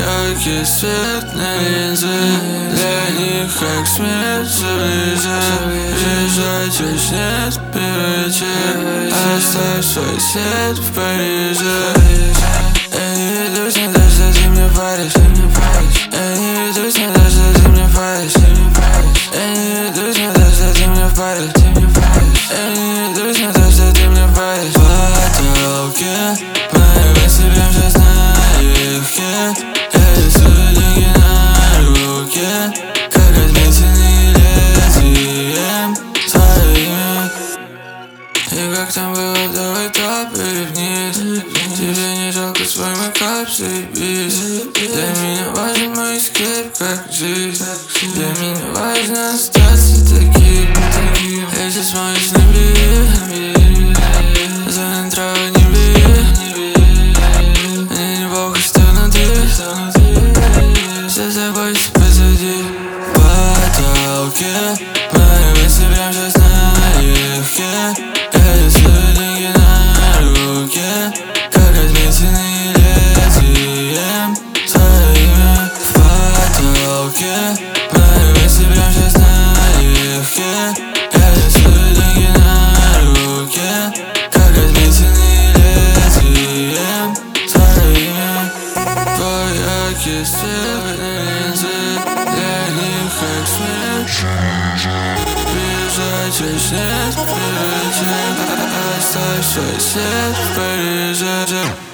яркий свет на линзы, для них как смерть заблиза. Бежать уж нет привычек, оставь свой след в Париже. Я не ведусь на то, что ты мне паришь. Я не ведусь на то, что ты мне паришь. Я не ведусь на то, что ты мне паришь. Я не ведусь на то, что ты мне паришь. В потолке мои мысли прям сейчас налегке. Я рисую деньги на руке, как отметины лезвием своими. И как там было, давай топай вниз. Тебе не жалко свой мейкап слепить. Для меня важен мой скейп, как жизнь. Для меня важно остаться таким. Я сейчас смотришь на бит, за травы не бит. Мне не похуй, что внутри. Все забудешь позади. В потолке мои мысли прям сейчас налегке. Я рисую деньги на руке, как отметины лезвием своими. В потолке мои мысли прям сейчас налегке. Я рисую деньги на руке, как отметины лезвием своими. Твой яркий свет на линзы, для них как смерть. Бежать уж нет привычек, оставь свой след в Париже.